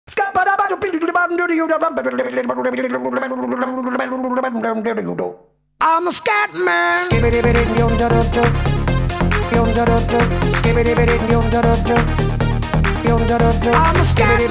I'm a scat man. I'm a scat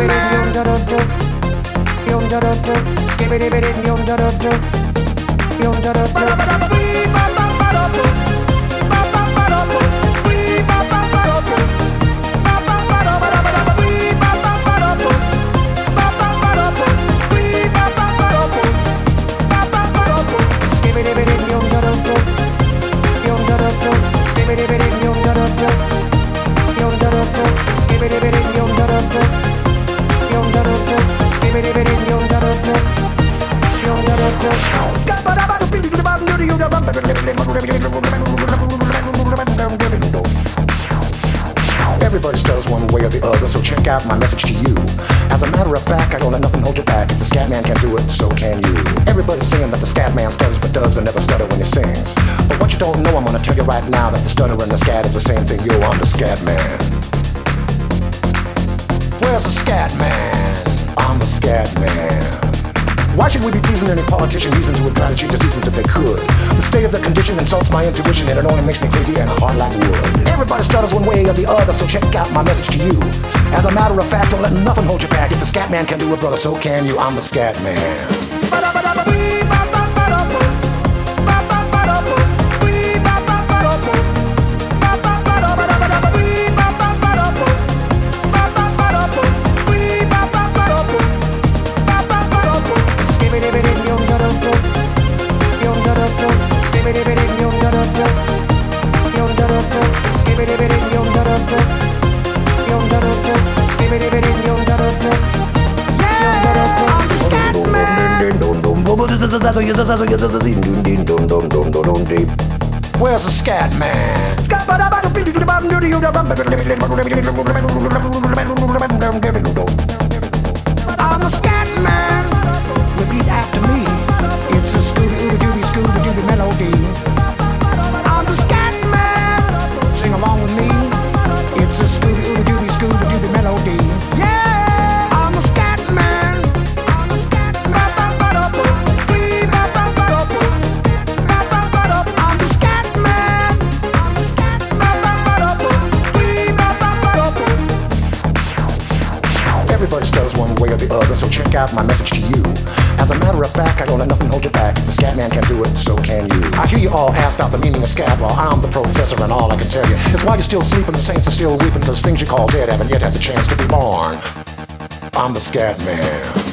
Everybody stutters one way or the other, so check out my message to you. As a matter of fact, I don't let nothing hold you back. If the scat man can do it, so can you. Everybody's saying that the scat man stutters but doesn't never stutter when he sings. But what you don't know, I'm gonna tell you right now that the stutter and the scat is the same thing. Yo, I'm the scat man. Where's the scat man? I'm the scat man. Why should we be pleasing any politician? Reasons would try to change the seasons if they could. The state of the condition insults my intuition, and it only makes me crazy and hard like wood. Everybody stutters one way or the other, so check out my message to you. As a matter of fact, don't let nothing hold you back. If the scat man can do it, brother, so can you. I'm the scat man. Where's the scat man? I'm a scat man. Repeat after me. It's a Scooby-Dooby melody. I'm the scat man. Sing along with me. It's a Scooby-Dooby melody. Yeah, I'm a scat man. I'm a scat man. I'm the scat man. Everybody stutters one way or the other, so check out my message to you. As a matter of fact, I don't let nothing hold you back. If the scat man can do it, so can you. I hear you all ask about the meaning of scat. Well, I'm the professor, and all I can tell you is while you're still sleeping, the saints are still weeping, because things you call dead haven't yet had the chance to be born. I'm the scat man.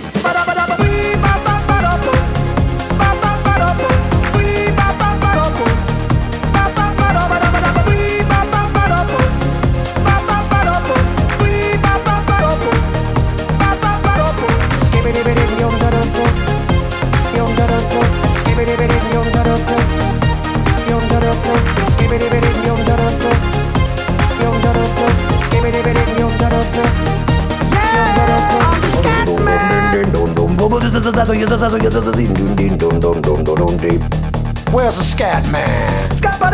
Where's the scat man?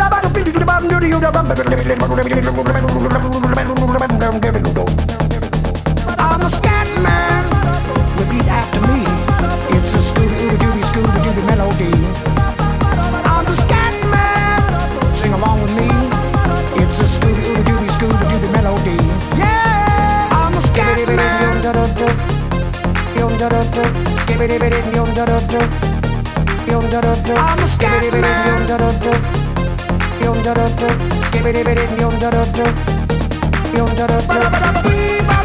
I'm a scat man. Repeat after me. It's a Scooby-Dooby melody. I'm the scat man. Sing along with me. It's a Scooby-Dooby melody. Yeah, I'm a scat man. I'm a scat man.